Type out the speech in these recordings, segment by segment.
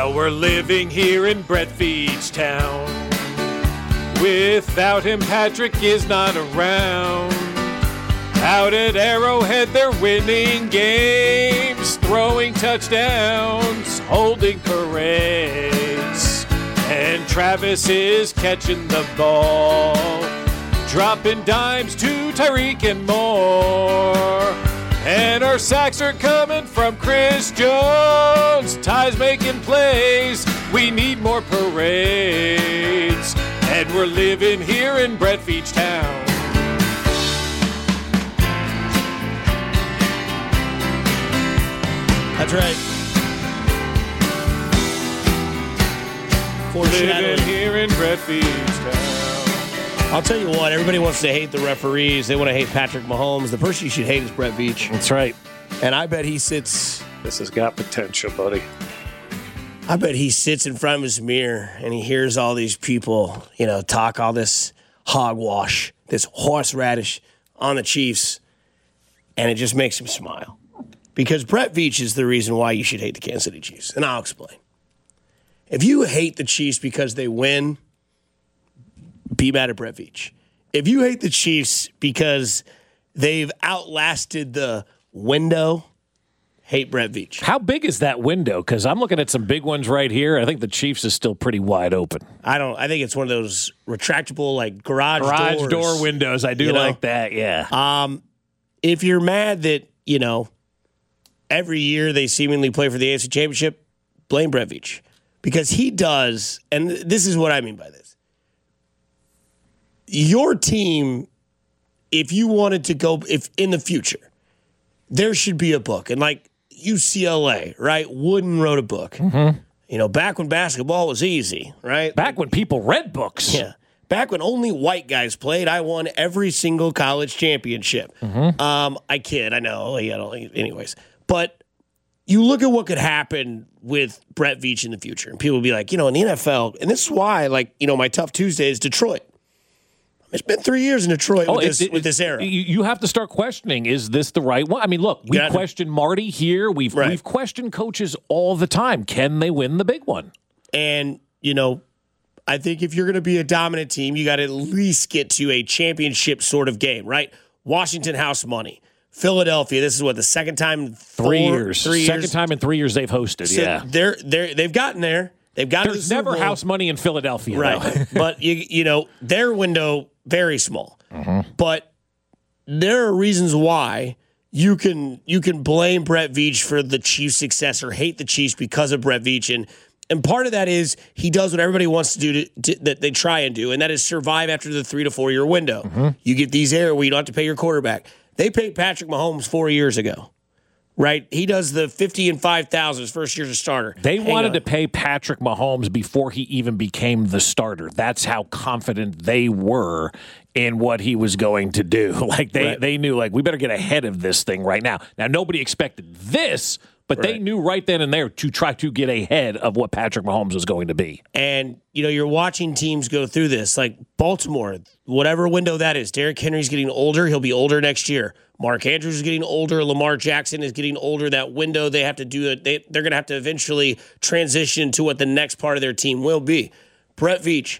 Now we're living here in Brett Veach town. Without him, Patrick is not around. Out at Arrowhead, they're winning games, throwing touchdowns, holding parades. And Travis is catching the ball, dropping dimes to Tyreek and more. And our sacks are coming from Chris Jones. Ty's making plays. We need more parades. And we're living here in Brett Veach town. That's right. Living here in Brett Veach town. I'll tell you what, everybody wants to hate the referees. They want to hate Patrick Mahomes. The person you should hate is Brett Veach. That's right. And I bet he sits... This has got potential, buddy. I bet he sits in front of his mirror and he hears all these people, talk all this hogwash, this horseradish on the Chiefs, and it just makes him smile. Because Brett Veach is the reason why you should hate the Kansas City Chiefs, and I'll explain. If you hate the Chiefs because they win, be mad at Brett Veach. If you hate the Chiefs because they've outlasted the window, hate Brett Veach. How big is that window? Because I'm looking at some big ones right here. I think the Chiefs is still pretty wide open. I think it's one of those retractable, like garage door windows. I do like that, yeah. If you're mad that, every year they seemingly play for the AFC Championship, blame Brett Veach. Because he does, and this is what I mean by this. Your team, if you wanted to go, if in the future, there should be a book. And like UCLA, right? Wooden wrote a book. Mm-hmm. Back when basketball was easy, right? Back when people read books. Yeah. Back when only white guys played, I won every single college championship. Mm-hmm. I kid, I know. Anyways. But you look at what could happen with Brett Veach in the future, and people will be like, in the NFL, and this is why, my tough Tuesday is Detroit. It's been 3 years in Detroit with this era. You have to start questioning, is this the right one? I mean, look, we questioned Marty here. We've questioned coaches all the time. Can they win the big one? And, I think if you're going to be a dominant team, you got to at least get to a championship sort of game, right? Washington house money. Philadelphia, this is the second time in 3 years. Second time in 3 years they've hosted, so yeah. They've gotten there. They've got There's never house money in Philadelphia, right? But their window very small. Mm-hmm. But there are reasons why you can blame Brett Veach for the Chiefs' success or hate the Chiefs because of Brett Veach, and part of that is he does what everybody wants to do that they try and do, and that is survive after the 3 to 4 year window. Mm-hmm. You get these areas where you don't have to pay your quarterback. They paid Patrick Mahomes 4 years ago. Right? He does the 50 and 5,000 his first year as a starter. They wanted to pay Patrick Mahomes before he even became the starter. That's how confident they were in what he was going to do. They knew, we better get ahead of this thing right now. Now, nobody expected this, but they knew right then and there to try to get ahead of what Patrick Mahomes was going to be. And, you're watching teams go through this. Like Baltimore, whatever window that is, Derrick Henry's getting older. He'll be older next year. Mark Andrews is getting older. Lamar Jackson is getting older. That window, they have to do it. They're going to have to eventually transition to what the next part of their team will be. Brett Veach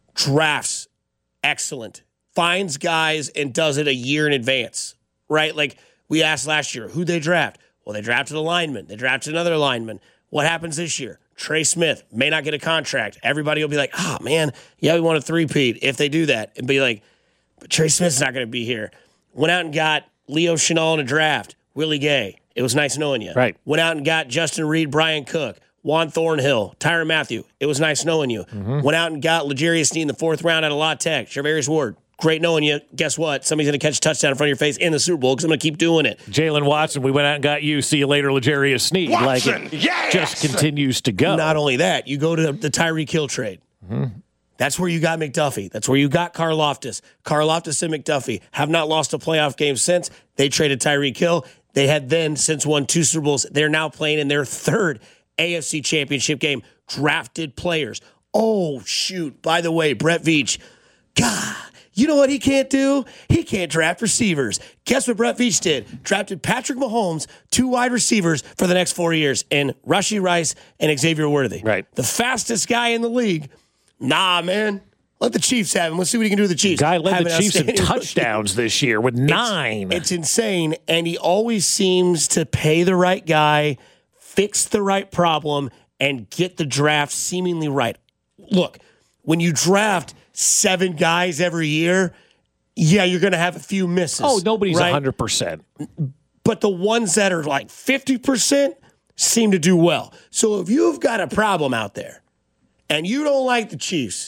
drafts excellent, finds guys and does it a year in advance, right? Like we asked last year, who'd they draft? Well, they drafted a lineman. They drafted another lineman. What happens this year? Trey Smith may not get a contract. Everybody will be like, man, we want a three-peat if they do that. And be like, but Trey Smith's not going to be here. Went out and got Leo Chenal in a draft, Willie Gay. It was nice knowing you. Right. Went out and got Justin Reed, Brian Cook, Juan Thornhill, Tyrann Mathieu. It was nice knowing you. Mm-hmm. Went out and got L'Jarius Sneed in the 4th round out of La Tech. Charvarius Ward. Great knowing you. Guess what? Somebody's going to catch a touchdown in front of your face in the Super Bowl because I'm going to keep doing it. Jalen Watson, we went out and got you. See you later, L'Jarius Sneed. Watson, it just continues to go. Not only that, you go to the Tyreek Hill trade. Mm-hmm. That's where you got McDuffie. That's where you got Karlaftis. Karlaftis and McDuffie have not lost a playoff game since. They traded Tyreek Hill. They had then since won 2 Super Bowls. They're now playing in their 3rd AFC Championship game. Drafted players. Oh, shoot. By the way, Brett Veach, God, You know what he can't do? He can't draft receivers. Guess what Brett Veach did? Drafted Patrick Mahomes, 2 wide receivers for the next 4 years, and Rashee Rice and Xavier Worthy. Right. The fastest guy in the league. Nah, man. Let the Chiefs have him. Let's see what he can do with the Chiefs. Guy led the Chiefs in touchdowns this year with 9. It's insane, and he always seems to pay the right guy, fix the right problem, and get the draft seemingly right. Look, when you draft 7 guys every year, yeah, you're going to have a few misses. Oh, nobody's right? 100%. But the ones that are like 50% seem to do well. So if you've got a problem out there and you don't like the Chiefs,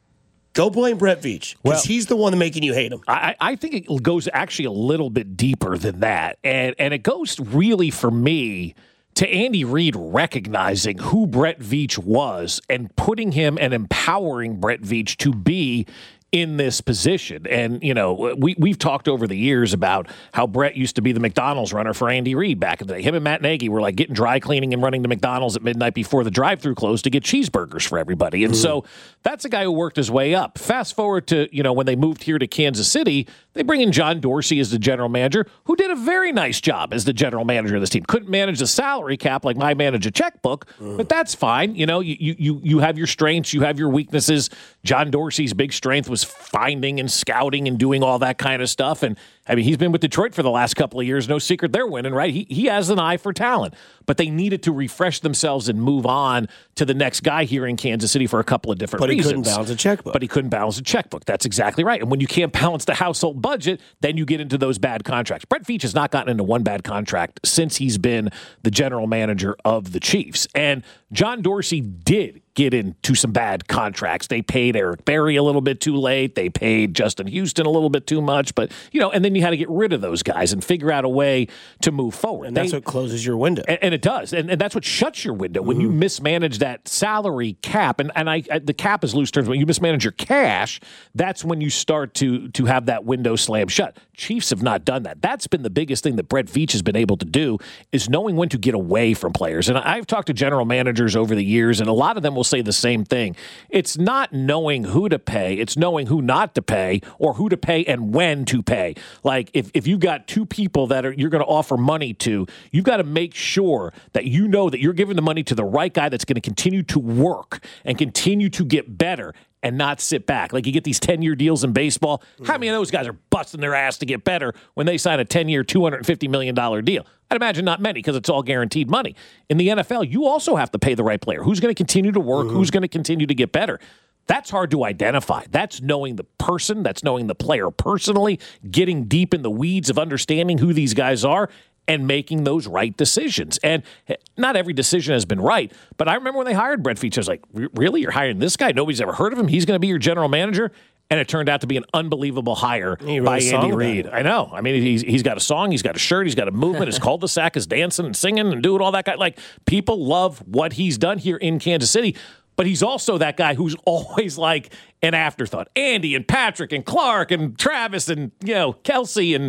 go blame Brett Veach, because he's the one making you hate him. I think it goes actually a little bit deeper than that. And it goes really, for me, to Andy Reid recognizing who Brett Veach was and putting him and empowering Brett Veach to be in this position. And, you know, we've talked over the years about how Brett used to be the McDonald's runner for Andy Reid back in the day. Him and Matt Nagy were like getting dry cleaning and running to McDonald's at midnight before the drive-thru closed to get cheeseburgers for everybody. And so that's a guy who worked his way up. Fast forward to, you know, when they moved here to Kansas City, they bring in John Dorsey as the general manager, who did a very nice job as the general manager of this team. Couldn't manage the salary cap like I manage a checkbook, but that's fine. You know, you have your strengths, you have your weaknesses. John Dorsey's big strength was finding and scouting and doing all that kind of stuff. And I mean, he's been with Detroit for the last couple of years. No secret they're winning, right? He has an eye for talent. But they needed to refresh themselves and move on to the next guy here in Kansas City for a couple of different reasons. But he couldn't balance a checkbook. But he couldn't balance a checkbook. That's exactly right. And when you can't balance the household budget, then you get into those bad contracts. Brett Veach has not gotten into one bad contract since he's been the general manager of the Chiefs. And John Dorsey did get into some bad contracts. They paid Eric Berry a little bit too late. They paid Justin Houston a little bit too much. But, you know, and then you had to get rid of those guys and figure out a way to move forward. And that's what closes your window. And it does. And that's what shuts your window when you mismanage that salary cap. And the cap is loose terms. When you mismanage your cash, that's when you start to have that window slam shut. Chiefs have not done that. That's been the biggest thing that Brett Veach has been able to do, is knowing when to get away from players. And I've talked to general managers over the years, and a lot of them will say the same thing. It's not knowing who to pay. It's knowing who not to pay, or who to pay and when to pay. Like if you've got 2 people that you're going to offer money to, you've got to make sure that you know that you're giving the money to the right guy that's going to continue to work and continue to get better and not sit back. Like you get these 10-year deals in baseball. How many of those guys are busting their ass to get better when they sign a 10-year, $250 million deal? I'd imagine not many, because it's all guaranteed money. In the NFL, you also have to pay the right player. Who's going to continue to work? Who's going to continue to get better? That's hard to identify. That's knowing the person. That's knowing the player personally, getting deep in the weeds of understanding who these guys are and making those right decisions. And not every decision has been right, but I remember when they hired Brett Veach, I was like, really? You're hiring this guy? Nobody's ever heard of him? He's going to be your general manager? And it turned out to be an unbelievable hire by Andy Reid. I know. I mean, he's got a song, he's got a shirt, he's got a movement. His cul-de-sac is dancing and singing and doing all that kind. Like, people love what he's done here in Kansas City. But he's also that guy who's always like an afterthought. Andy and Patrick and Clark and Travis and, you know, Kelsey and,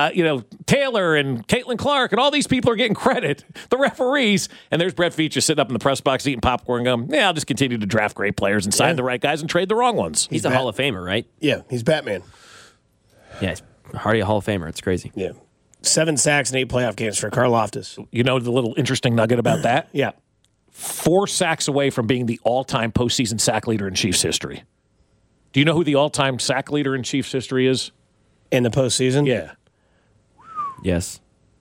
Taylor and Caitlin Clark and all these people are getting credit. The referees. And there's Brett Veach just sitting up in the press box eating popcorn and going, I'll just continue to draft great players and sign the right guys and trade the wrong ones. He's a Hall of Famer, right? Yeah, he's Batman. Yeah, he's hardly a Hall of Famer. It's crazy. Yeah. 7 sacks and 8 playoff games for Karlaftis. You know the little interesting nugget about that? Yeah. 4 sacks away from being the all-time postseason sack leader in Chiefs history. Do you know who the all-time sack leader in Chiefs history is? In the postseason? Yeah. Yes.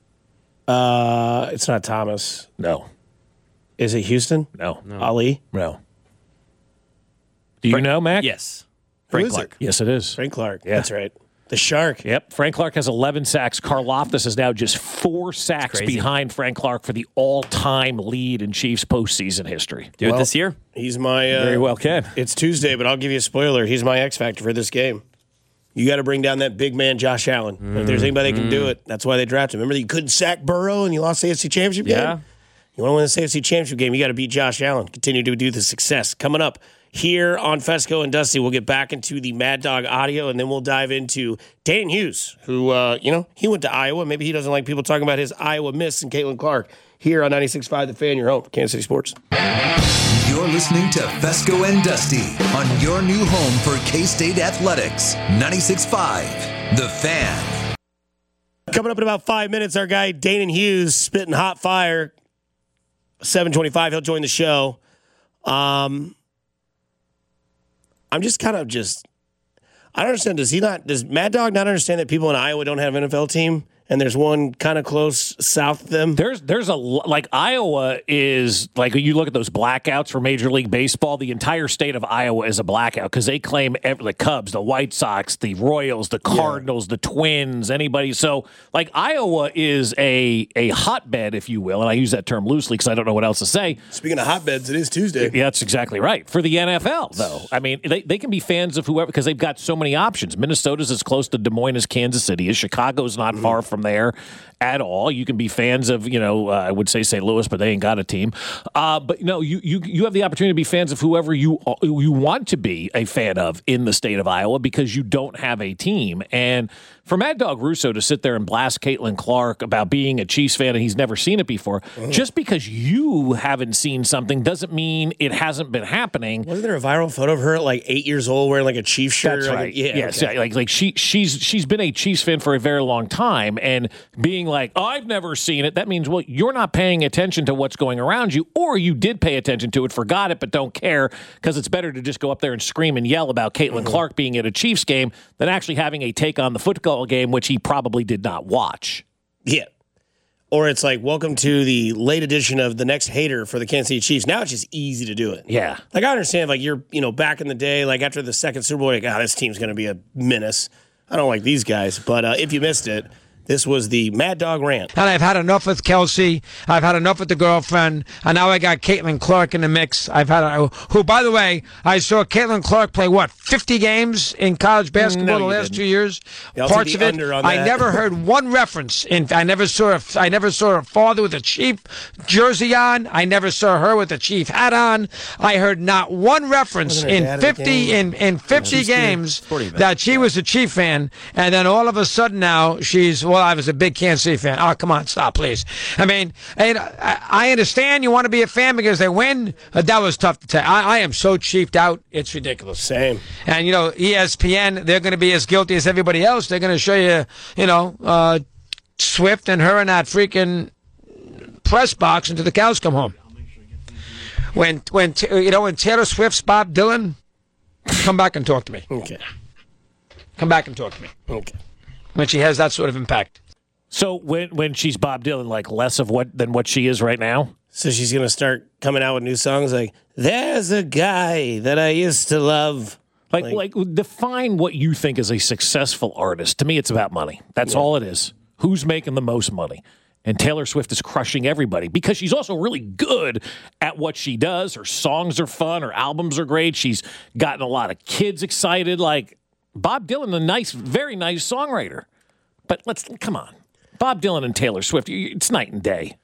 It's not Thomas. No. Is it Houston? No. Ali? No. Do you know, Mac? Yes. Frank Clark. Yes, it is. Frank Clark. Yeah. That's right. The Shark. Yep. Frank Clark has 11 sacks. Karlaftis is now just 4 sacks behind Frank Clark for the all-time lead in Chiefs postseason history. Do it this year? He's my... Very well can. It's Tuesday, but I'll give you a spoiler. He's my X factor for this game. You got to bring down that big man, Josh Allen. If there's anybody that can do it, that's why they drafted him. Remember, you couldn't sack Burrow and you lost the AFC Championship game? Yeah. You want to win the AFC Championship game, you got to beat Josh Allen. Continue to do the success. Coming up here on Fesco and Dusty, we'll get back into the Mad Dog audio, and then we'll dive into Dan Hughes, who, he went to Iowa. Maybe he doesn't like people talking about his Iowa miss and Caitlin Clark here on 96.5 The Fan, your home for Kansas City Sports. You're listening to Fesco and Dusty on your new home for K-State Athletics. 96.5, The Fan. Coming up in about 5 minutes, our guy Danon Hughes spitting hot fire. 7:25, he'll join the show. I'm just kind of I don't understand. Does Mad Dog not understand that people in Iowa don't have an NFL team? And there's one kind of close south of them. There's like Iowa is like, you look at those blackouts for Major League Baseball. The entire state of Iowa is a blackout because they claim the Cubs, the White Sox, the Royals, the Cardinals, the Twins, anybody. So like Iowa is a hotbed, if you will, and I use that term loosely because I don't know what else to say. Speaking of hotbeds, it is Tuesday. Yeah, that's exactly right. For the NFL, though, I mean, they can be fans of whoever because they've got so many options. Minnesota's as close to Des Moines as Kansas City is. Chicago's not far from there at all. You can be fans of, I would say St. Louis, but they ain't got a team. But no, you have the opportunity to be fans of whoever you want to be a fan of in the state of Iowa because you don't have a team. And for Mad Dog Russo to sit there and blast Caitlin Clark about being a Chiefs fan and he's never seen it before, just because you haven't seen something doesn't mean it hasn't been happening. Wasn't there a viral photo of her at like 8 years old wearing like a Chiefs shirt? That's right. Okay. Like she's been a Chiefs fan for a very long time, and being like, I've never seen it, that means, well, you're not paying attention to what's going around you, or you did pay attention to it, forgot it, but don't care, because it's better to just go up there and scream and yell about Caitlin Clark being at a Chiefs game than actually having a take on the football game, which he probably did not watch. Yeah. Or it's like, welcome to the late edition of the next hater for the Kansas City Chiefs. Now it's just easy to do it. Yeah. Like, I understand, like, you're, back in the day, like, after the second Super Bowl, like, this team's going to be a menace. I don't like these guys. But if you missed it, this was the Mad Dog rant. And I've had enough with Kelsey. I've had enough with the girlfriend. And now I got Caitlin Clark in the mix. Who, by the way, I saw Caitlin Clark play, 50 games in college basketball the last 2 years? Parts of it. I never heard one reference. I never saw her father with a Chief jersey on. I never saw her with a Chief hat on. I heard not one reference in 50 games that she was a Chief fan. And then all of a sudden now I was a big Kansas City fan. Oh, come on, stop, please. I mean, I understand you want to be a fan because they win. That was tough to tell. I am so Chiefed out, it's ridiculous. Same. And, ESPN, they're going to be as guilty as everybody else. They're going to show you, Swift and her in that freaking press box until the cows come home. When Taylor Swift's Bob Dylan, come back and talk to me. Okay. Come back and talk to me. Okay. When she has that sort of impact. So when she's Bob Dylan, like less of than what she is right now? So she's going to start coming out with new songs like, there's a guy that I used to love. Like define what you think is a successful artist. To me, it's about money. That's all it is. Who's making the most money? And Taylor Swift is crushing everybody because she's also really good at what she does. Her songs are fun. Her albums are great. She's gotten a lot of kids excited. Like, Bob Dylan, very nice songwriter. But come on. Bob Dylan and Taylor Swift, it's night and day.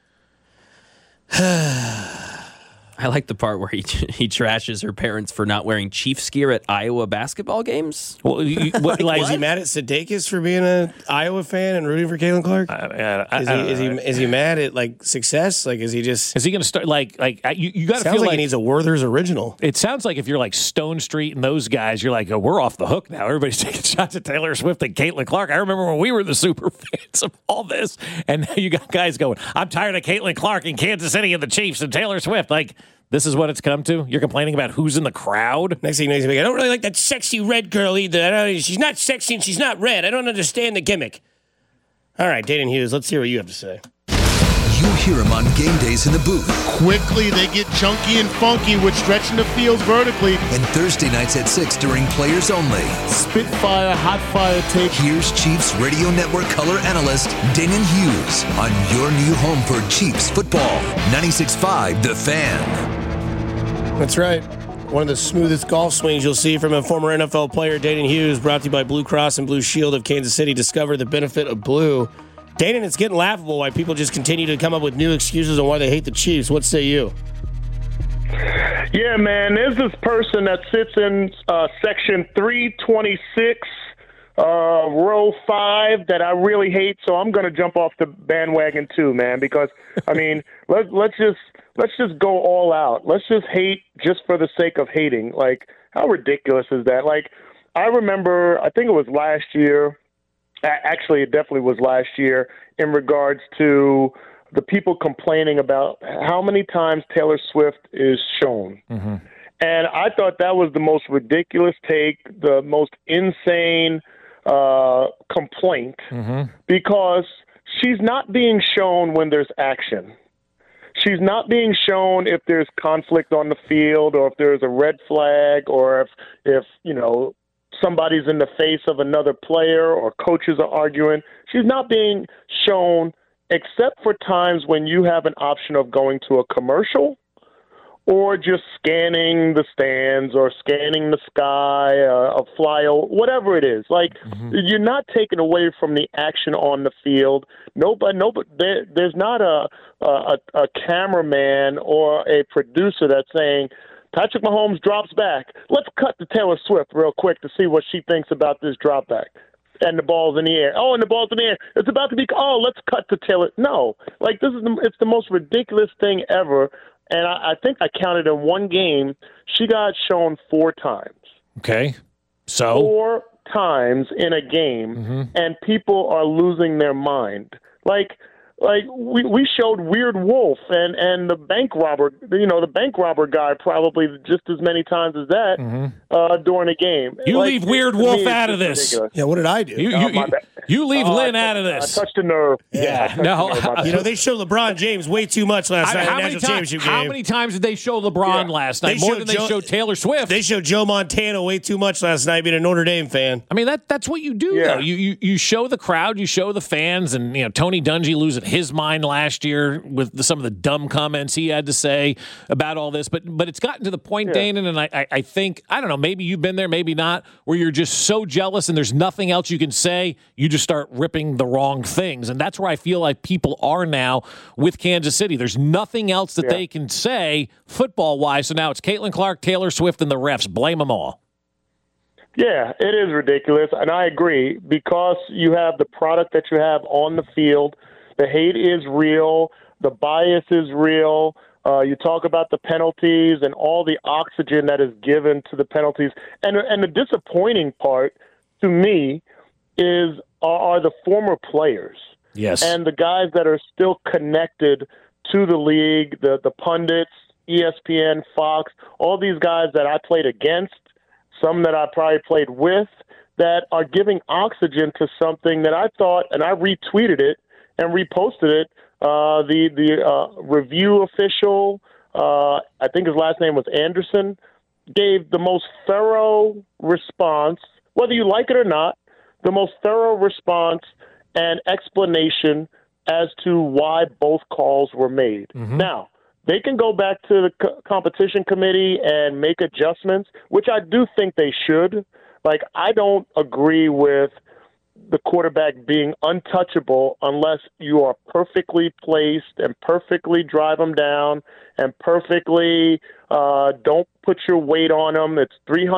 I like the part where he trashes her parents for not wearing Chiefs gear at Iowa basketball games. Well, is he mad at Sudeikis for being an Iowa fan and rooting for Caitlin Clark? Is he mad at success? Like, is he going to start you got to feel like he needs a Werther's original. It sounds like if you're like Stone Street and those guys, you're like, oh, we're off the hook now. Everybody's taking shots at Taylor Swift and Caitlin Clark. I remember when we were the super fans of all this, and now you got guys going, I'm tired of Caitlin Clark in Kansas City and the Chiefs and Taylor Swift. Like, this is what it's come to? You're complaining about who's in the crowd? Next thing you know, he's like, I don't really like that sexy red girl either. She's not sexy and she's not red. I don't understand the gimmick. All right, Danon Hughes, let's hear what you have to say. You hear him on game days in the booth. Quickly, they get chunky and funky with stretching the fields vertically. And Thursday nights at 6 during Players Only. Spitfire, hot fire take. Here's Chiefs Radio Network color analyst Danon Hughes on your new home for Chiefs football. 96.5 The Fan. That's right. One of the smoothest golf swings you'll see from a former NFL player, Danon Hughes, brought to you by Blue Cross and Blue Shield of Kansas City. Discover the benefit of blue. Danon, it's getting laughable why people just continue to come up with new excuses on why they hate the Chiefs. What say you? Yeah, man, there's this person that sits in Section 326 row 5 that I really hate, so I'm going to jump off the bandwagon too, man. Because I mean, let's just go all out. Let's just hate just for the sake of hating. Like, how ridiculous is that? Like, I remember, I think it was last year. Actually, it definitely was last year in regards to the people complaining about how many times Taylor Swift is shown. Mm-hmm. And I thought that was the most ridiculous take, the most insane complaint, because she's not being shown when there's action. She's not being shown if there's conflict on the field, or if there's a red flag, or if you know, somebody's in the face of another player, or coaches are arguing. She's not being shown except for times when you have an option of going to a commercial or just scanning the stands or scanning the sky, a flyover, whatever it is. Like, you're not taken away from the action on the field. There's not a cameraman or a producer that's saying, Patrick Mahomes drops back. Let's cut to Taylor Swift real quick to see what she thinks about this drop back. And the ball's in the air. Oh, and the ball's in the air. It's about to be. Oh, let's cut to Taylor. No, like it's the most ridiculous thing ever. And I think I counted in one game, she got shown 4 times. Okay, so 4 times in a game, and people are losing their mind. Like we showed Weird Wolf and the bank robber, the bank robber guy probably just as many times as that during a game. You leave Weird Wolf out of this. Ridiculous. Yeah, what did I do? You leave Lynn out of this. I touched a nerve. Yeah, no. They showed LeBron James way too much last night in the national championship game. How many times did they show LeBron last night? More than they showed Taylor Swift. They showed Joe Montana way too much last night being a Notre Dame fan. I mean, that's what you do, though. You show the crowd, you show the fans, and Tony Dungy losing his mind last year with some of the dumb comments he had to say about all this. But it's gotten to the point, Danon, and I think, I don't know, maybe you've been there, maybe not, where you're just so jealous and there's nothing else you can say, you just start ripping the wrong things. And that's where I feel like people are now with Kansas City. There's nothing else that they can say football-wise. So now it's Caitlin Clark, Taylor Swift, and the refs. Blame them all. Yeah, it is ridiculous, and I agree, because you have the product that you have on the field. The hate is real. The bias is real. You talk about the penalties and all the oxygen that is given to the penalties. And the disappointing part to me are the former players. Yes. And the guys that are still connected to the league, the pundits, ESPN, Fox, all these guys that I played against, some that I probably played with, that are giving oxygen to something that I thought, and I retweeted it and reposted it, the review official, I think his last name was Anderson, gave the most thorough response, whether you like it or not, the most thorough response and explanation as to why both calls were made. Now, they can go back to the competition committee and make adjustments, which I do think they should. Like, I don't agree with the quarterback being untouchable unless you are perfectly placed and perfectly drive them down and don't put your weight on them. It's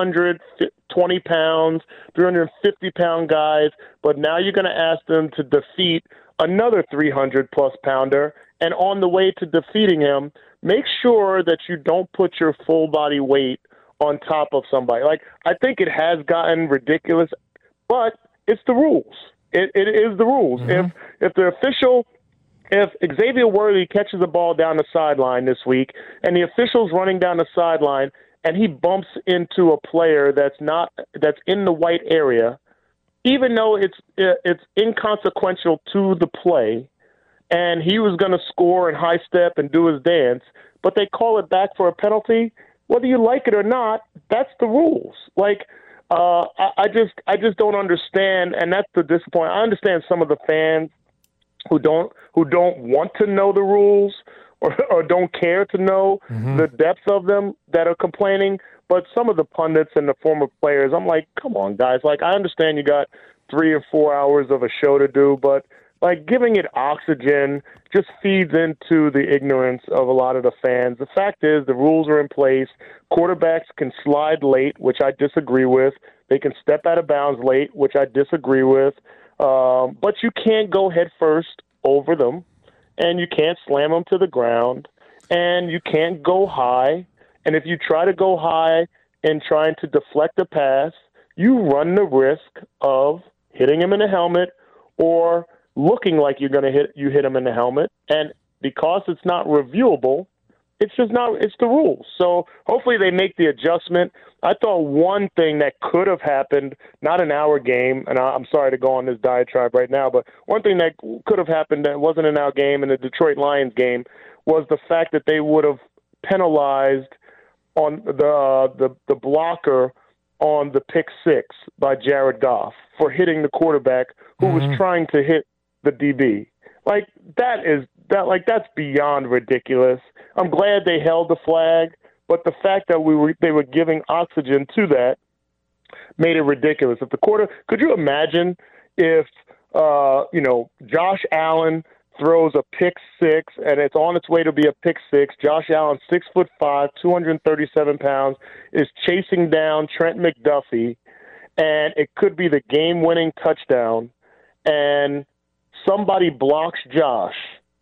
320 pounds, 350-pound guys, but now you're going to ask them to defeat another 300-plus pounder, and on the way to defeating him, make sure that you don't put your full body weight on top of somebody. Like, I think it has gotten ridiculous, but it's the rules. It is the rules. If Xavier Worthy catches the ball down the sideline this week, and the official's running down the sideline, and he bumps into a player that's in the white area, even though it's inconsequential to the play, and he was going to score and high step and do his dance, but they call it back for a penalty, whether you like it or not, that's the rules. Like, I just don't understand, and that's the disappointment. I understand some of the fans who don't want to know the rules or don't care to know the depths of them that are complaining. But some of the pundits and the former players, I'm like, come on, guys. Like, I understand you got 3 or 4 hours of a show to do, but like giving it oxygen just feeds into the ignorance of a lot of the fans. The fact is the rules are in place. Quarterbacks can slide late, which I disagree with. They can step out of bounds late, which I disagree with. But you can't go head first over them, and you can't slam them to the ground, and you can't go high. And if you try to go high and trying to deflect a pass, you run the risk of hitting him in the helmet or looking like you're going to hit him in the helmet. And because it's not reviewable, it's the rules. So hopefully they make the adjustment. I thought one thing that could have happened, not in our game, and I'm sorry to go on this diatribe right now, but one thing that could have happened that wasn't in our game, in the Detroit Lions game, was the fact that they would have penalized on the blocker on the pick six by Jared Goff for hitting the quarterback who was trying to hit the DB. That's beyond ridiculous. I'm glad they held the flag, but the fact that they were giving oxygen to that made it ridiculous. Could you imagine if Josh Allen throws a pick six and it's on its way to be a pick six? Josh Allen, 6'5", 237 pounds, is chasing down Trent McDuffie, and it could be the game-winning touchdown, and somebody blocks Josh.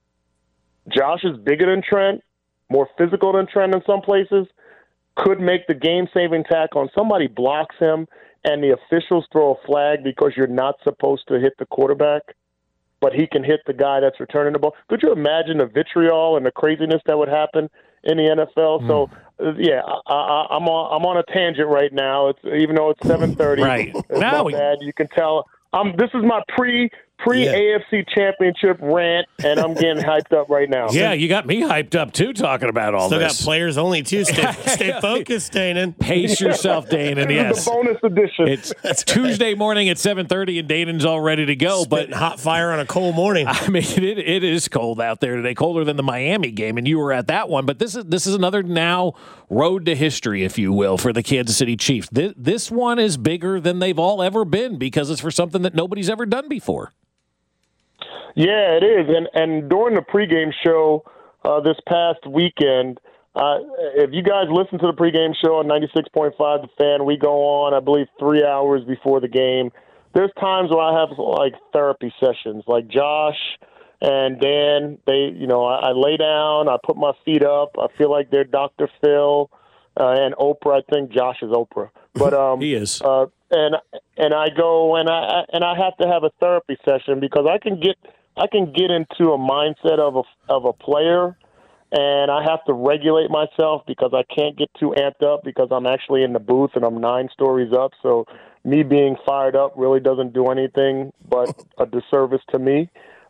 Josh is bigger than Trent, more physical than Trent in some places, could make the game-saving tackle, and somebody blocks him, and the officials throw a flag because you're not supposed to hit the quarterback, but he can hit the guy that's returning the ball. Could you imagine the vitriol and the craziness that would happen in the NFL? So, yeah, I'm on a tangent right now. Even though it's 7:30, right now bad. You can tell. This is my pre-AFC Championship rant, and I'm getting hyped up right now. Yeah, you got me hyped up, too, talking about all this. Still got players only, too. Stay focused, Danon. Pace yourself, Danon, yes. The bonus edition. It's Tuesday morning at 7:30, and Danon's all ready to go. Spitting hot fire on a cold morning. I mean, it is cold out there today, colder than the Miami game, and you were at that one. But this is another now road to history, if you will, for the Kansas City Chiefs. This one is bigger than they've all ever been because it's for something that nobody's ever done before. Yeah, it is. And during the pregame show this past weekend, if you guys listen to the pregame show on 96.5 The Fan, we go on, I believe, 3 hours before the game. There's times where I have, like, therapy sessions. Like Josh and Dan, I lay down, I put my feet up. I feel like they're Dr. Phil and Oprah. I think Josh is Oprah. But he is. And I go and I have to have a therapy session because I can get into a mindset of a player, and I have to regulate myself because I can't get too amped up because I'm actually in the booth and I'm 9 stories up. So me being fired up really doesn't do anything but a disservice to me.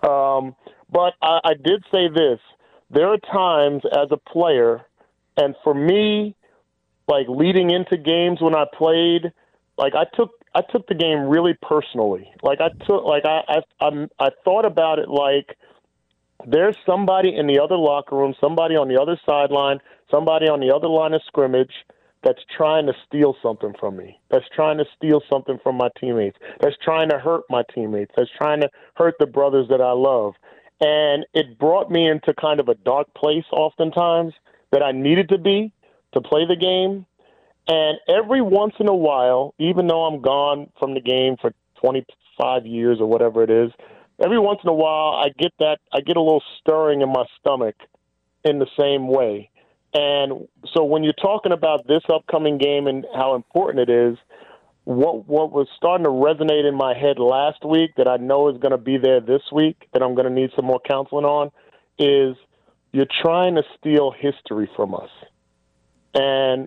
But I did say this: there are times as a player, and for me, like leading into games when I played, like I took the game really personally. Like I thought about it like there's somebody in the other locker room, somebody on the other sideline, somebody on the other line of scrimmage that's trying to steal something from me, that's trying to steal something from my teammates, that's trying to hurt my teammates, that's trying to hurt the brothers that I love. And it brought me into kind of a dark place oftentimes that I needed to be to play the game. And every once in a while, even though I'm gone from the game for 25 years or whatever it is, every once in a while I get a little stirring in my stomach in the same way. And so when you're talking about this upcoming game and how important it is, what was starting to resonate in my head last week that I know is going to be there this week, that I'm going to need some more counseling on, is you're trying to steal history from us. And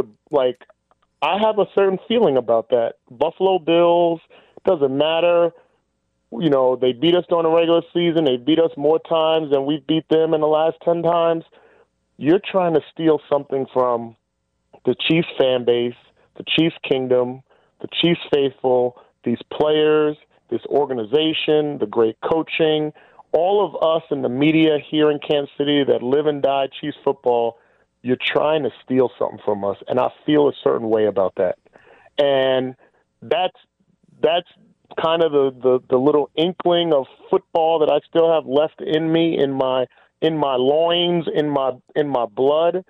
I have a certain feeling about that. Buffalo Bills, doesn't matter. You know, they beat us during the regular season. They beat us more times than we've beat them in the last 10 times. You're trying to steal something from the Chiefs fan base, the Chiefs kingdom, the Chiefs faithful, these players, this organization, the great coaching, all of us in the media here in Kansas City that live and die Chiefs football. You're trying to steal something from us, and I feel a certain way about that. And that's kind of the little inkling of football that I still have left in me, in my loins, in my blood,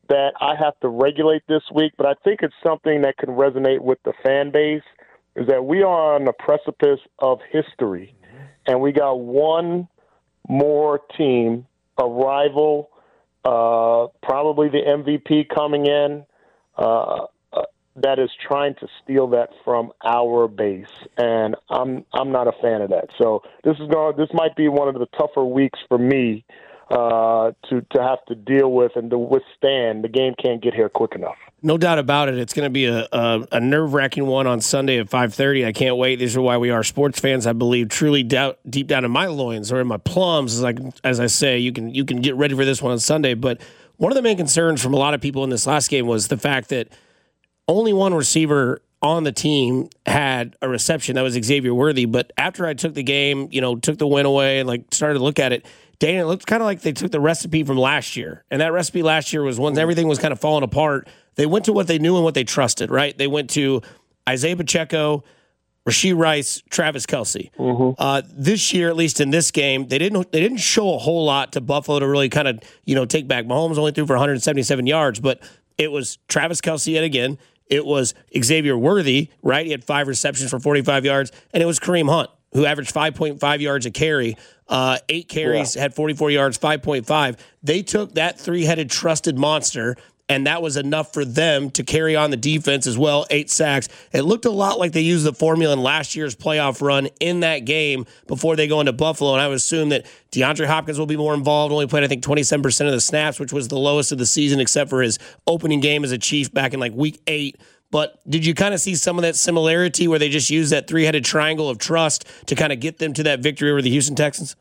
that I have to regulate this week, but I think it's something that can resonate with the fan base, is that we are on the precipice of history, and we got one more team, a rival, probably the MVP coming in, that is trying to steal that from our base, and I'm not a fan of that. So this might be one of the tougher weeks for me to have to deal with and to withstand. The game can't get here quick enough. No doubt about it. It's going to be a nerve-wracking one on Sunday at 5:30. I can't wait. These are why we are sports fans, I believe, truly deep down in my loins or in my plums. Like as I say, you can get ready for this one on Sunday. But one of the main concerns from a lot of people in this last game was the fact that only one receiver on the team had a reception. That was Xavier Worthy. But after I took the game, took the win away and started to look at it, Dana, it looked kind of like they took the recipe from last year. And that recipe last year was once everything was kind of falling apart, they went to what they knew and what they trusted, right? They went to Isaiah Pacheco, Rashee Rice, Travis Kelce. This year, at least in this game, they didn't show a whole lot to Buffalo to really kind of, take back. Mahomes only threw for 177 yards, but it was Travis Kelce yet again. It was Xavier Worthy, right? He had 5 receptions for 45 yards. And it was Kareem Hunt, who averaged 5.5 yards a carry, 8 carries, had 44 yards, 5.5. They took that 3-headed trusted monster, and that was enough for them to carry on the defense as well, 8 sacks. It looked a lot like they used the formula in last year's playoff run in that game before they go into Buffalo, and I would assume that DeAndre Hopkins will be more involved, only played, I think, 27% of the snaps, which was the lowest of the season except for his opening game as a Chief back in week 8. But did you kind of see some of that similarity where they just used that 3-headed triangle of trust to kind of get them to that victory over the Houston Texans?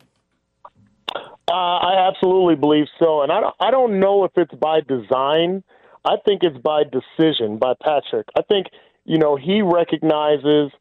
I absolutely believe so, and I don't know if it's by design. I think it's by decision by Patrick. I think he recognizes.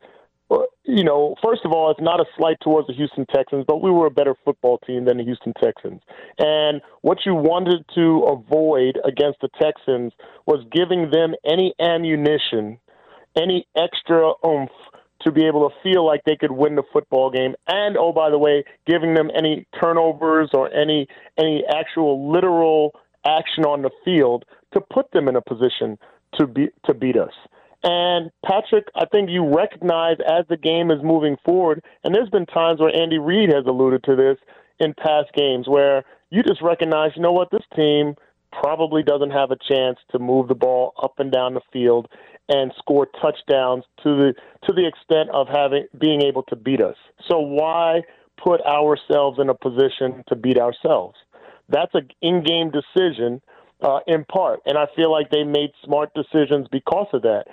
First of all, it's not a slight towards the Houston Texans, but we were a better football team than the Houston Texans. And what you wanted to avoid against the Texans was giving them any ammunition, any extra oomph to be able to feel like they could win the football game. And, oh, by the way, giving them any turnovers or any actual literal action on the field to put them in a position to beat us. And, Patrick, I think you recognize as the game is moving forward, and there's been times where Andy Reid has alluded to this in past games, where you just recognize, this team probably doesn't have a chance to move the ball up and down the field and score touchdowns to the extent of being able to beat us. So why put ourselves in a position to beat ourselves? That's an in-game decision in part, and I feel like they made smart decisions because of that.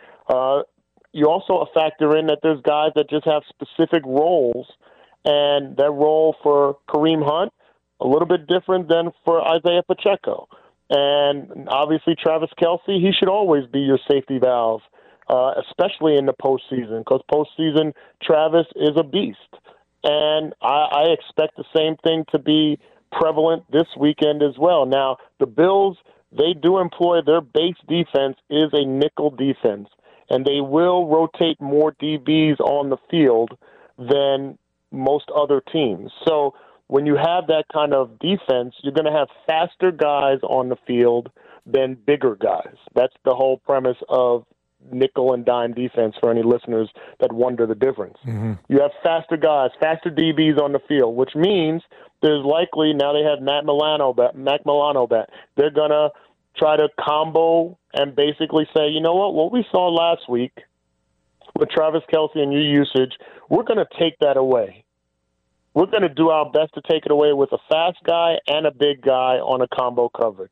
You also factor in that there's guys that just have specific roles, and that role for Kareem Hunt, a little bit different than for Isaiah Pacheco. And obviously Travis Kelce, he should always be your safety valve, especially in the postseason, because postseason Travis is a beast. And I expect the same thing to be prevalent this weekend as well. Now, the Bills, they do employ their base defense is a nickel defense, and they will rotate more DBs on the field than most other teams. So when you have that kind of defense, you're going to have faster guys on the field than bigger guys. That's the whole premise of nickel and dime defense for any listeners that wonder the difference. You have faster guys, faster DBs on the field, which means there's likely, now they have Mac Milano back, they're going to try to combo and basically say, what we saw last week with Travis Kelce and your usage, we're going to take that away. We're going to do our best to take it away with a fast guy and a big guy on a combo coverage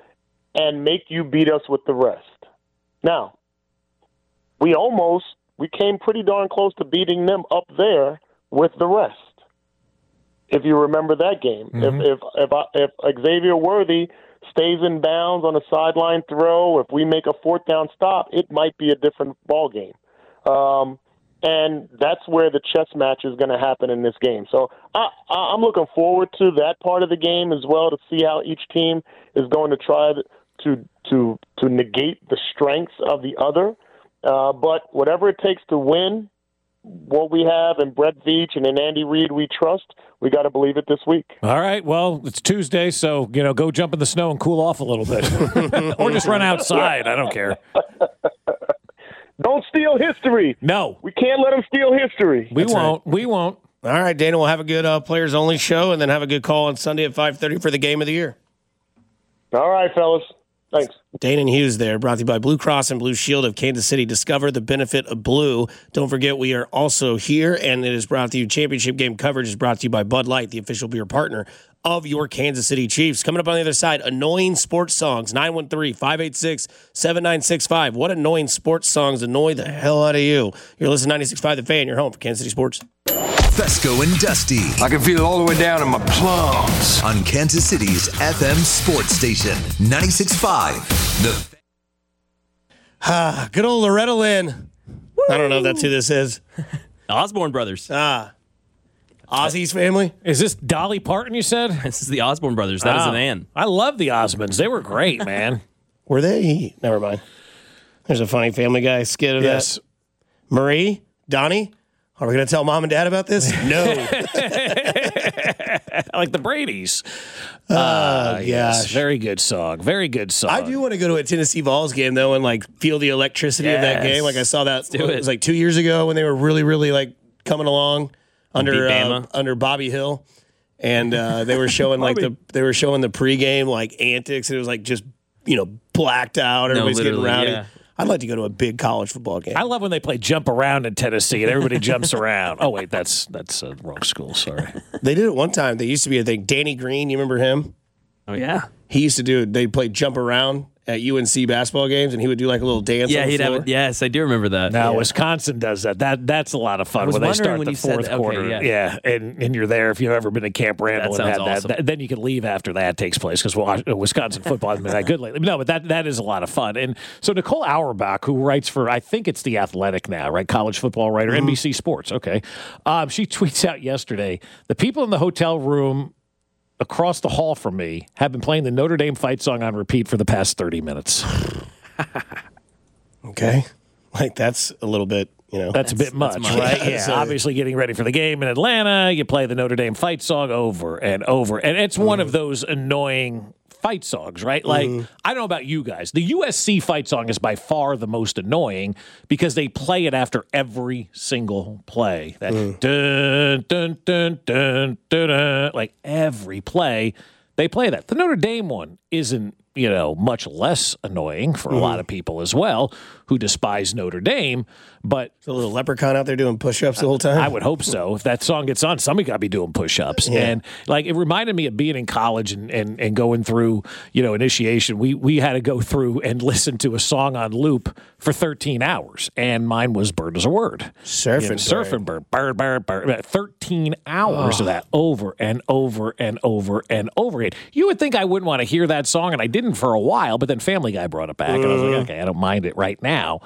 and make you beat us with the rest. Now, we came pretty darn close to beating them up there with the rest. If you remember that game, if Xavier Worthy stays in bounds on a sideline throw, if we make a 4th down stop, it might be a different ball game. And that's where the chess match is going to happen in this game. So I'm looking forward to that part of the game as well, to see how each team is going to try to negate the strengths of the other. But whatever it takes to win, what we have in Brett Veach and in Andy Reid we trust, we got to believe it this week. All right. Well, it's Tuesday, so go jump in the snow and cool off a little bit, or just run outside. I don't care. Don't steal history. No, we can't let them steal history. We won't. Right. We won't. All right, Dana. We'll have a good players only show, and then have a good call on Sunday at 5:30 for the game of the year. All right, fellas. Thanks. Dana and Hughes there, brought to you by Blue Cross and Blue Shield of Kansas City. Discover the benefit of blue. Don't forget, we are also here, and it is brought to you. Championship game coverage is brought to you by Bud Light, the official beer partner of your Kansas City Chiefs. Coming up on the other side, annoying sports songs, 913-586-7965. What annoying sports songs annoy the hell out of you? You're listening to 96.5 The Fan, your home for Kansas City sports. Fesco and Dusty. I can feel it all the way down in my plums. On Kansas City's FM sports station, 96.5 The Good old Loretta Lynn. Woo! I don't know if that's who this is. Osborne Brothers. Ozzy's family? Is this Dolly Parton, you said? This is the Osborne Brothers. That is an Ann. I love the Osmonds. They were great, man. Were they? Never mind. There's a funny Family Guy skit of that. Marie? Donnie? Are we going to tell Mom and Dad about this? No. Like the Bradys. Yes. Very good song. Very good song. I do want to go to a Tennessee Vols game, though, and feel the electricity of that game. I saw that. It was 2 years ago when they were really, really coming along under Bobby Hill. And they were showing the pregame antics, and it was just blacked out. Everybody's getting rowdy. Yeah. I'd like to go to a big college football game. I love when they play jump around in Tennessee and everybody jumps around. Oh, wait, that's a wrong school. Sorry. They did it one time. They used to be a thing. Danny Green, you remember him? Oh, yeah. He used to do it. They played jump around at UNC basketball games, and he would do a little dance. Yeah, on the he'd floor. have it. Yes, I do remember that. Now Wisconsin does that. That's a lot of fun when they start the fourth quarter. Okay, and you're there if you've ever been to Camp Randall and had awesome. that. Then you can leave after that takes place because Wisconsin football hasn't been that good lately. No, but that is a lot of fun. And so Nicole Auerbach, who writes for I think it's The Athletic now, right? College football writer, NBC Sports. Okay, she tweets out yesterday the people in the hotel room across the hall from me have been playing the Notre Dame fight song on repeat for the past 30 minutes. Okay. That's a little bit, That's a bit much, right? Yeah. So, obviously, getting ready for the game in Atlanta, you play the Notre Dame fight song over and over. And it's one of those annoying fight songs, right? I don't know about you guys. The USC fight song is by far the most annoying because they play it after every single play. That dun, dun, dun, dun, dun, dun, every play, they play that. The Notre Dame one isn't, much less annoying for a lot of people as well who despise Notre Dame. But a little leprechaun out there doing push-ups the whole time? I would hope so. If that song gets on, somebody got to be doing push-ups. Yeah. And it reminded me of being in college and going through, initiation. We had to go through and listen to a song on loop for 13 hours. And mine was Bird is a Word. Surfing Bird. Bird. 13 hours of that over and over and over and over again. You would think I wouldn't want to hear that song, and I didn't for a while, but then Family Guy brought it back, and I was like, okay, I don't mind it right now.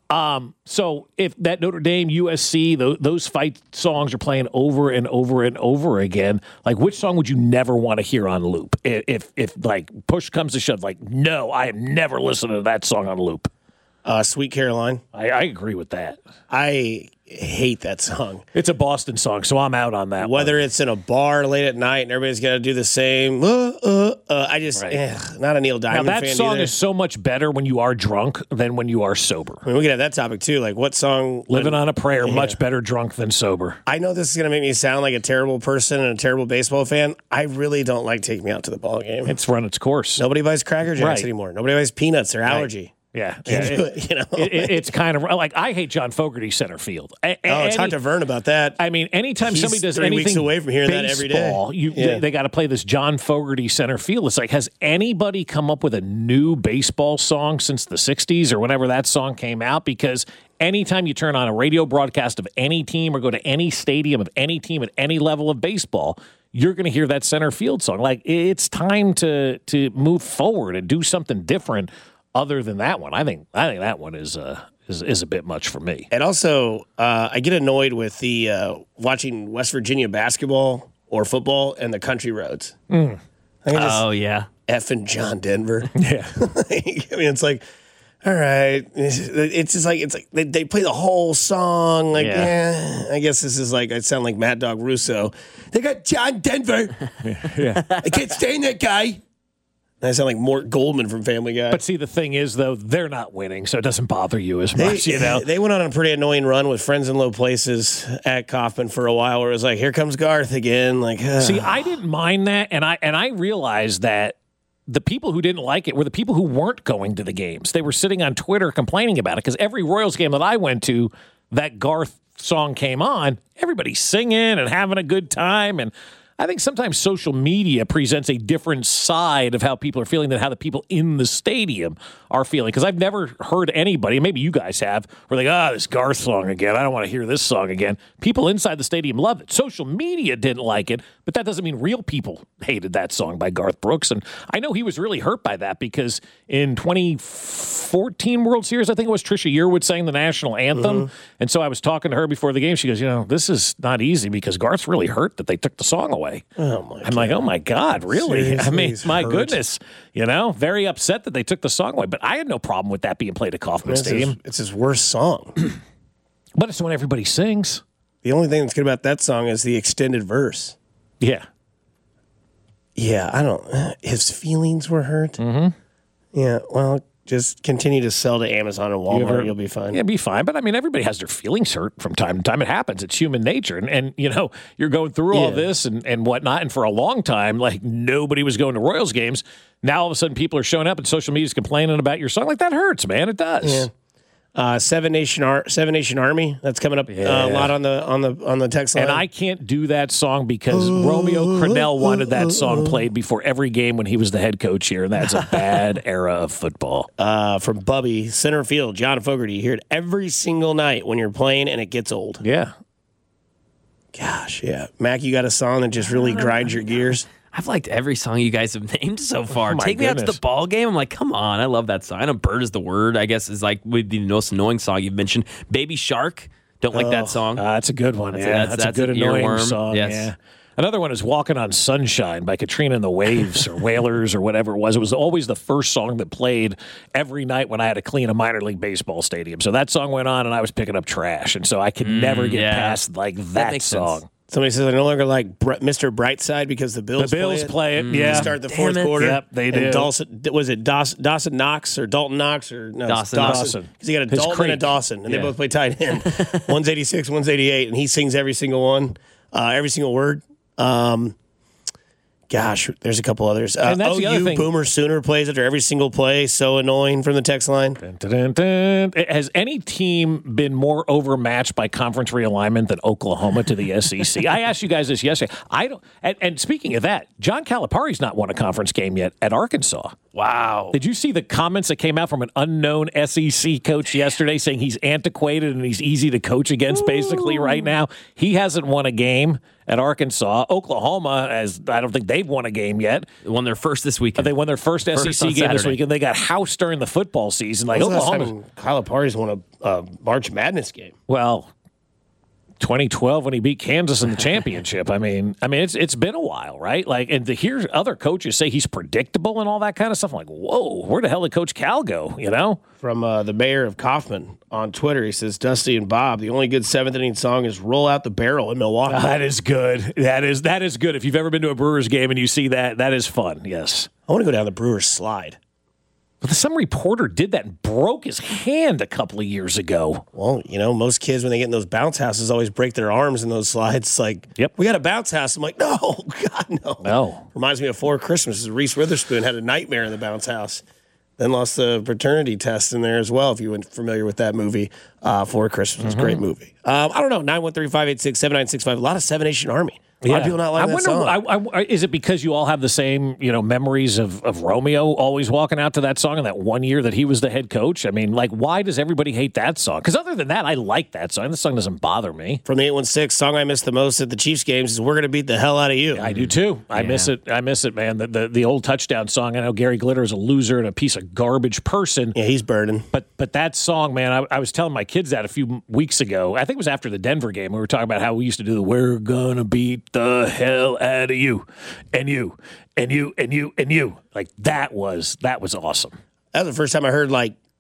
So if that Notre Dame, USC, those fight songs are playing over and over and over again, which song would you never want to hear on loop? If push comes to shove, no, I am never listening to that song on loop. Sweet Caroline. I agree with that. I hate that song. It's a Boston song, so I'm out on that. Whether it's in a bar late at night and everybody's got to do the same, I just not a Neil Diamond fan. Now that song either. is so much better when you are drunk than when you are sober. I mean, we could have that topic too. What song? Living on a Prayer, much better drunk than sober. I know this is going to make me sound like a terrible person and a terrible baseball fan. I really don't like Take Me Out to the Ball Game. It's run its course. Nobody buys Cracker Jacks anymore. Nobody buys peanuts or allergy. Yeah. It's kind of I hate John Fogerty center field. Talk to Vern about that. I mean, anytime somebody does 3 anything weeks away from hearing baseball, that every day. They got to play this John Fogerty center field. It's has anybody come up with a new baseball song since the 60s or whenever that song came out? Because anytime you turn on a radio broadcast of any team or go to any stadium of any team at any level of baseball, you're going to hear that center field song. It's time to move forward and do something different. Other than that one, I think that one is a bit much for me. And also, I get annoyed with the watching West Virginia basketball or football and the country roads. Oh yeah, effing John Denver. Yeah, I mean, it's all right. It's just like they play the whole song. Like, I guess this is like I sound like Mad Dog Russo. They got John Denver. I can't stand that guy. I sound like Mort Goldman from Family Guy. But see, the thing is, though, they're not winning, so it doesn't bother you as much, you know? They went on a pretty annoying run with Friends in Low Places at Kauffman for a while where it was like, here comes Garth again. Like, See, I didn't mind that, and I realized that the people who didn't like it were the people who weren't going to the games. They were sitting on Twitter complaining about it, because every Royals game that I went to, that Garth song came on, everybody's singing and having a good time, and I think sometimes social media presents a different side of how people are feeling than how the people in the stadium are feeling. Because I've never heard anybody, maybe you guys have, where like, this Garth song again. I don't want to hear this song again. People inside the stadium loved it. Social media didn't like it, but that doesn't mean real people hated that song by Garth Brooks. And I know he was really hurt by that because in 2014 World Series, I think it was, Trisha Yearwood sang the national anthem. And so I was talking to her before the game. She goes, this is not easy because Garth's really hurt that they took the song away. I'm like, oh my God, really? Seriously, I mean, he's my hurt. goodness, very upset that they took the song away. But I had no problem with that being played at Kauffman Stadium. It's his worst song. But it's when everybody sings. The only thing that's good about that song is the extended verse. Yeah. Yeah, his feelings were hurt. Yeah, well, just continue to sell to Amazon and Walmart. You'll be fine. Yeah, be fine. But I mean, everybody has their feelings hurt from time to time. It happens. It's human nature. And you're going through all this and whatnot. And for a long time, like, nobody was going to Royals games. Now all of a sudden people are showing up and social media's complaining about your song. Like, that hurts, man. It does. Yeah. Seven Nation Army. That's coming up a lot on the text line. And I can't do that song because Romeo Crennel wanted that song played before every game when he was the head coach here, and that's a bad era of football. From Bubby, center field, John Fogerty. You hear it every single night when you're playing, and it gets old. Yeah. Gosh, yeah. Mac, you got a song that just really grinds your gears? I've liked every song you guys have named so far. Oh, Take me out to the ball game. I'm like, come on. I love that song. I know Bird is the Word, I guess, is like would be the most annoying song you've mentioned. Baby Shark. Don't like that song. That's a good one. That's a good annoying earworm. song. Yes. Yeah. Another one is Walking on Sunshine by Katrina and the Waves or Wailers or whatever it was. It was always the first song that played every night when I had to clean a minor league baseball stadium. So that song went on and I was picking up trash. And so I could never get past like that song. Sense. Somebody says I no longer like Mr. Brightside because the Bills play it. Yeah. They start the fourth quarter. Yep, they do. And Dawson Knox or Dalton Knox or no, Dawson. Because you got a His Dalton creek. and a Dawson, and they both play tight end. One's 86, one's 88, and he sings every single one, every single word. Gosh, there's a couple others. And that's the other thing. Boomer Sooner plays after every single play. So annoying from the text line. Dun, dun, dun, dun. Has any team been more overmatched by conference realignment than Oklahoma to the SEC? I asked you guys this yesterday. I don't. And speaking of that, John Calipari's not won a conference game yet at Arkansas. Wow. Did you see the comments that came out from an unknown SEC coach yesterday saying he's antiquated and he's easy to coach against basically right now? He hasn't won a game at Arkansas. Oklahoma, I don't think they've won a game yet. They won their first this weekend. They won their first SEC game this weekend. They got housed during the football season. Like Oklahoma. Calipari's won a March Madness game. Well, 2012 when he beat Kansas in the championship. I mean, it's been a while, right? Like, and to hear other coaches say he's predictable and all that kind of stuff, I'm like, whoa, where the hell did Coach Cal go? You know? From the mayor of Kauffman on Twitter, he says, Dusty and Bob, the only good seventh inning song is "Roll Out the Barrel" in Milwaukee. That is good. That is good. If you've ever been to a Brewers game and you see that, that is fun. Yes. I want to go down the Brewers slide. But some reporter did that and broke his hand a couple of years ago. Well, most kids, when they get in those bounce houses, always break their arms in those slides. It's like, we got a bounce house. I'm like, no, God, no. No. Reminds me of Four Christmases. Reese Witherspoon had a nightmare in the bounce house. Then lost the paternity test in there as well, if you weren't familiar with that movie. Four Christmases, great movie. I don't know, 913-586-7965. A lot of Seven Nation Army. A lot of people not like that song. Is it because you all have the same, memories of Romeo always walking out to that song in that one year that he was the head coach? I mean, like, why does everybody hate that song? Because other than that, I like that song. The song doesn't bother me. From the 816, song I miss the most at the Chiefs games is "We're Going to Beat the Hell Out of You." I do too. I miss it. I miss it, man. The old touchdown song. I know Gary Glitter is a loser and a piece of garbage person. Yeah, he's burning. But that song, man, I was telling my kids that a few weeks ago. I think it was after the Denver game. We were talking about how we used to do the "We're Gonna Beat the Hell Out of You, and you, and you, and you, and you." Like that was awesome. That was the first time I heard like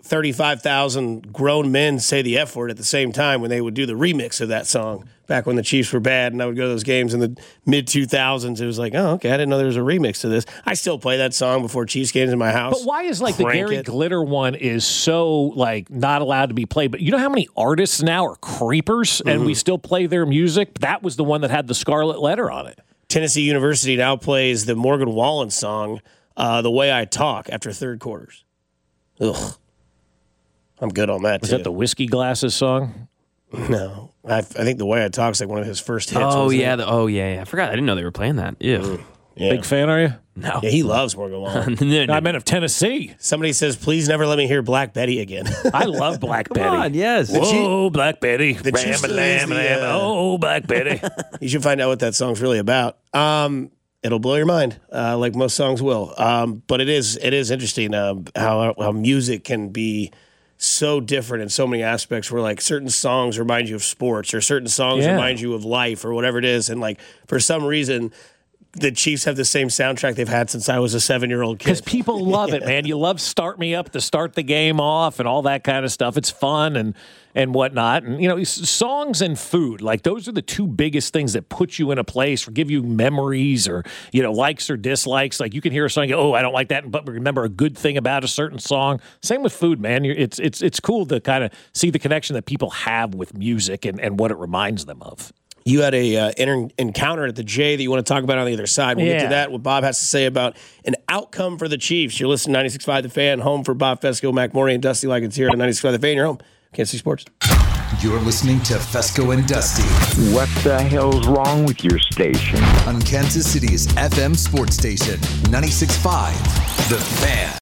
35,000 grown men say the F word at the same time when they would do the remix of that song back when the Chiefs were bad. And I would go to those games in the mid-2000s. It was like, oh, okay, I didn't know there was a remix to this. I still play that song before Chiefs games in my house. But why is the Gary Glitter one is so not allowed to be played? But you know how many artists now are creepers and we still play their music? That was the one that had the scarlet letter on it. Tennessee University now plays the Morgan Wallen song, The Way I Talk, after third quarters. Ugh. I'm good on that, Was that the Whiskey Glasses song? No. I think The Way I Talk is like one of his first hits. Oh, yeah. I forgot. I didn't know they were playing that. Ew. Yeah. Big fan, are you? No. Yeah, he loves Morgan Wallen. No. I meant of Tennessee. Somebody says, please never let me hear Black Betty again. I love Black Betty. Come on, yes. Whoa, Black Betty. The Chiefs lose the, Oh, Black Betty. You should find out what that song's really about. It'll blow your mind, like most songs will. But it is interesting how music can be so different in so many aspects, where like certain songs remind you of sports, or certain songs remind you of life, or whatever it is. And like for some reason, the Chiefs have the same soundtrack they've had since I was a 7-year-old kid. Because people love it, man. You love Start Me Up to start the game off and all that kind of stuff. It's fun and whatnot. And, songs and food, like those are the two biggest things that put you in a place or give you memories or, likes or dislikes. Like you can hear a song, I don't like that, but remember a good thing about a certain song. Same with food, man. It's cool to kind of see the connection that people have with music and what it reminds them of. You had a encounter at the J that you want to talk about on the other side. We'll get to that, what Bob has to say about an outcome for the Chiefs. You're listening to 96.5 The Fan, home for Bob Fesco, Mac Morey, and Dusty like it's here on 96.5 The Fan. You're home. Kansas City Sports. You're listening to Fesco and Dusty. What the hell's wrong with your station? On Kansas City's FM sports station, 96.5 The Fan.